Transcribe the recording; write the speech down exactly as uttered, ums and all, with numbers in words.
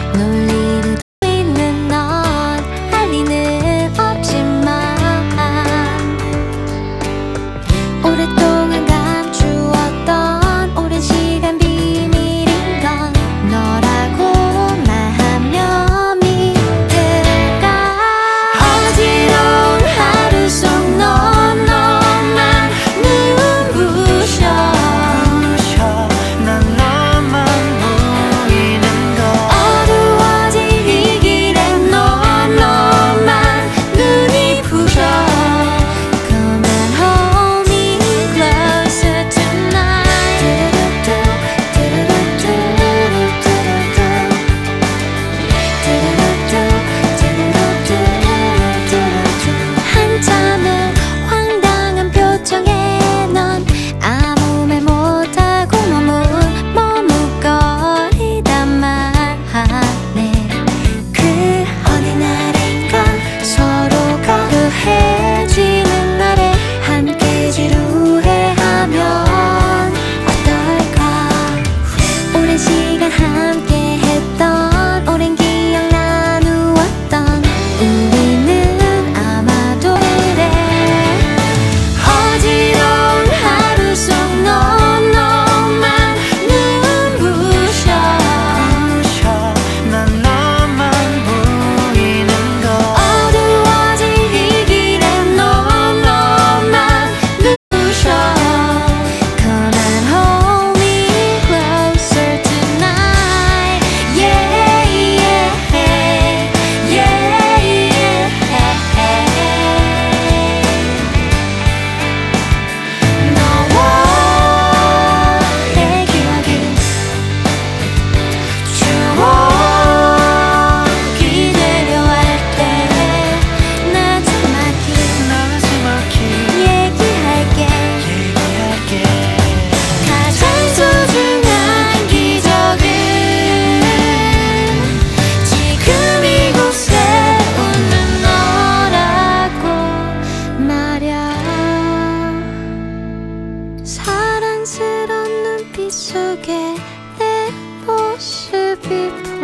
놀리듯 있는 넌 할 리는 없지만 오랫동안 감추었던 오랜 시간 비밀인 건 너라고 말하면 믿을까. 어지러운 하루 속 넌 너만 눈부셔. 난 너만 보이는 걸. 어두워진 이 길에 넌 너만 눈이 부셔. Come and hold me closer tonight. 한참을 황당한 표정에 넌 아무 말 못하고 머물 머뭇거리다 말하네. 그 어느 날인가 서로가 후해지는 날에 함께 지루해하면 어떨까. 오랜 시간 함께 했던 오랜 기억 나누었던 우리는 아마도 그래. 어지러운 하루 속 넌 너만 눈부셔. 난 너만 보이는 걸. 어두워진 이 길에 넌 너만 눈부셔. Come and hold me closer tonight. Yeah, yeah, yeah, yeah. 너와의 기억이 추억이 되려 할 때 나지막히 나지막히 얘기할게. 얘기할게. 가장 소중한 기적은 지금 이곳에 웃는 너라고 말야. 사랑스런 눈빛 속에 내 모습이